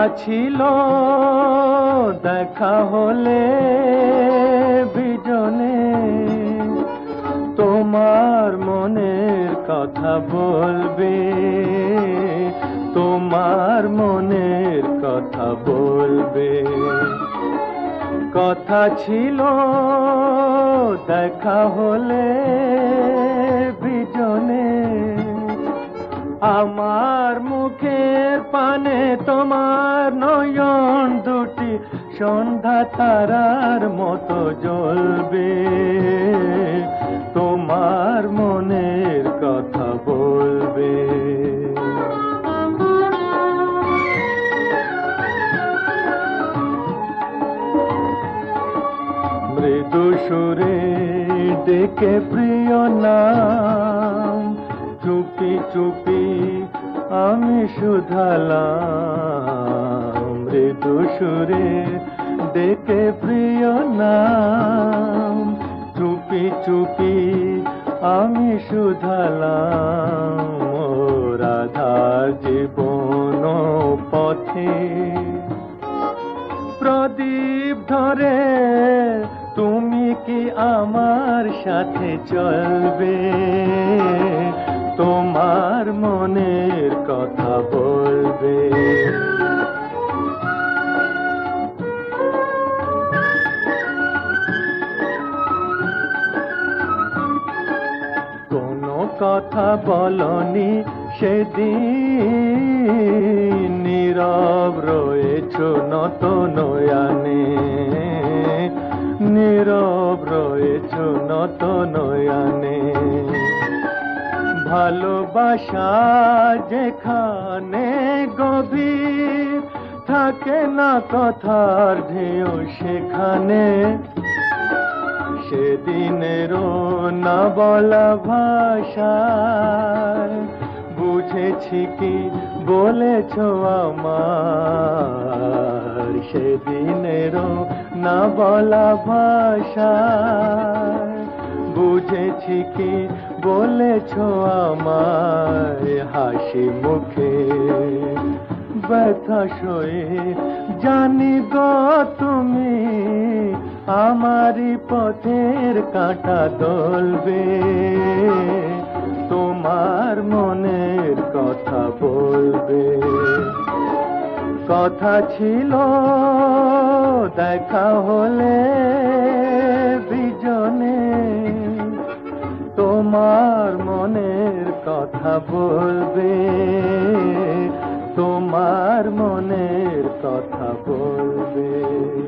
ছিল দেখা হলে বিজনে, তোমার মনের কথা বলবে, তোমার মনের কথা বলবে। কথা ছিল দেখা হলে বিজনে, আমার মুখের পানে তোমার নয়ন দুটি সন্ধ্যা তারার মতো জ্বলবে, তোমার মনের কথা বলবে। মৃদু সুরে ডেকে প্রিয় নাম, চুপি চুপি আমি শুধালাম। মৃদু সুরে ডেকে প্রিয় নাম, চুপি চুপি আমি শুধালাম। ও রাধার জীবন পথে প্রদীপ ধরে তুমি কি আমার সাথে চলবে, তোমার মনের কথা বলবে। কোনো কথা বলনি সেদিন, নীরব রয়েছ নত নয়নে, নীরব রয়েছ নত নয়নে। ভালোবাসা যেখানে গভীর, থাকে না কথার ঢেউ সেখানে। সেদিনেরও না বলা ভাষায় বুঝেছি কি বলেছ আমার। সেদিনেরও না বলা ভাষায় বুঝেছি কি বলেছ আমায়। হাসি মুখে ব্যথা সয়ে জানি গো তুমি আমারই পথের কাঁটা দলবে, তোমার মনের কথা বলবে। কথা ছিল দেখা হলে বিজনে, তোমার মনের কথা বলবে, তোমার মনের কথা বলবে।